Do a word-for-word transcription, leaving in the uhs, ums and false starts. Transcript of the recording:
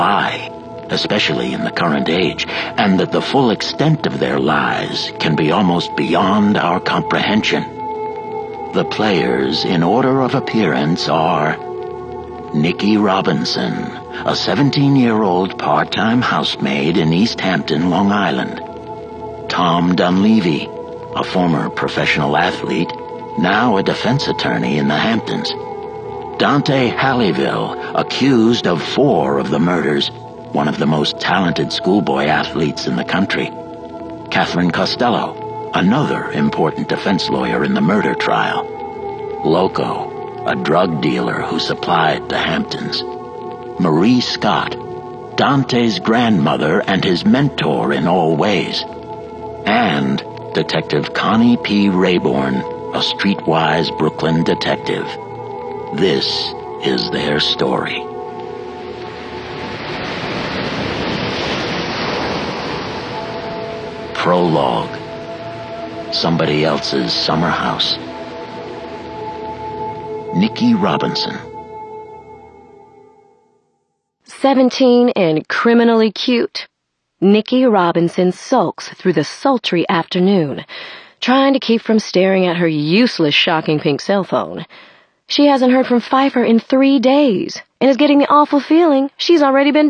lie, especially in the current age, and that the full extent of their lies can be almost beyond our comprehension. The players in order of appearance are Nikki Robinson, a seventeen-year-old part-time housemaid in East Hampton, Long Island. Tom Dunleavy, a former professional athlete, now a defense attorney in the Hamptons. Dante Halliville, accused of four of the murders, one of the most talented schoolboy athletes in the country. Catherine Costello, another important defense lawyer in the murder trial. Loco, a drug dealer who supplied the Hamptons. Marie Scott, Dante's grandmother and his mentor in all ways. And Detective Connie P. Rayborn, a streetwise Brooklyn detective. This is their story. Prologue. Somebody else's summer house. Nikki Robinson. Seventeen and criminally cute, Nikki Robinson sulks through the sultry afternoon, trying to keep from staring at her useless shocking pink cell phone. She hasn't heard from Pfeiffer in three days, and is getting the awful feeling she's already been